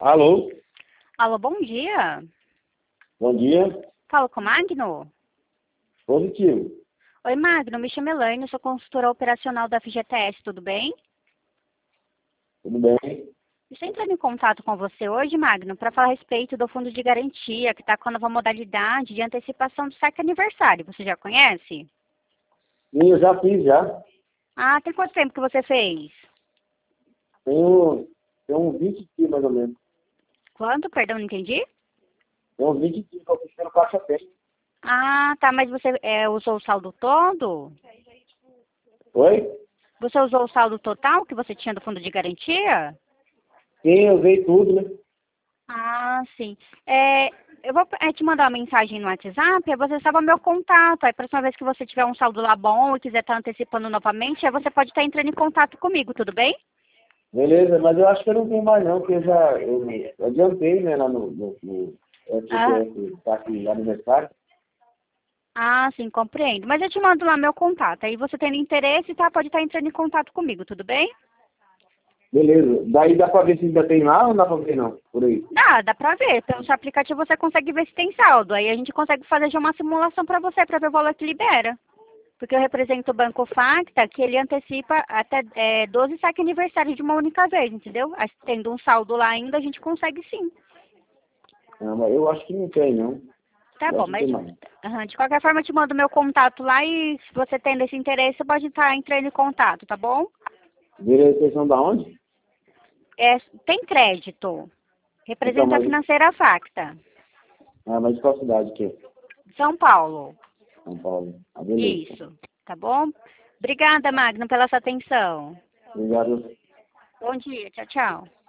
Alô, Alô, bom dia. bom dia. Falo com o Magno? Positivo. Oi, Magno, me chamo Elaine, sou consultora operacional da FGTS, tudo bem? Tudo bem? Estou entrando em contato com você hoje, Magno, para falar a respeito do fundo de garantia, que está com a nova modalidade de antecipação do saque aniversário. Você já conhece? Sim, eu já fiz já. Ah, tem quanto tempo que você fez? Tenho uns 20 dias mais ou menos. Quanto? Perdão, não entendi? Tem uns 20 dias que eu fiz pelo Caixa Tem. Ah, tá, mas você usou o saldo todo? Oi? Você usou o saldo total que você tinha do fundo de garantia? Sim, eu usei tudo, né? Ah, sim. Eu vou te mandar uma mensagem no WhatsApp, aí você salva meu contato. Aí, a próxima vez que você tiver um saldo lá bom e quiser estar antecipando novamente, aí você pode estar entrando em contato comigo, tudo bem? Beleza, mas eu acho que eu não tenho mais não, porque eu adiantei, né, lá no Ah, FGTS, tá aqui, aniversário. ah, sim, compreendo. Mas eu te mando lá meu contato. Aí você tendo interesse, tá? Pode estar entrando em contato comigo, tudo bem? Beleza. Daí dá pra ver se ainda tem lá ou não dá pra ver não, por aí. Dá pra ver. Pelo seu aplicativo você consegue ver se tem saldo. Aí a gente consegue fazer já uma simulação pra você, pra ver o valor que libera. Porque eu represento o Banco Facta, que ele antecipa até 12 saques aniversários de uma única vez, entendeu? Aí, tendo um saldo lá ainda, a gente consegue sim. Ah, mas eu acho que não tem não. Tá Eu bom, acho que mas tem mais. de qualquer forma eu te mando meu contato lá e se você tendo esse interesse, você pode estar entrando em contato, tá bom? Direção da onde? Tem crédito. Então, Representa a financeira Facta. mas qual cidade que é? São Paulo. São Paulo. Ah, beleza. Isso. Tá bom? Obrigada, Magno, pela sua atenção. Obrigado. Bom dia. Tchau, tchau.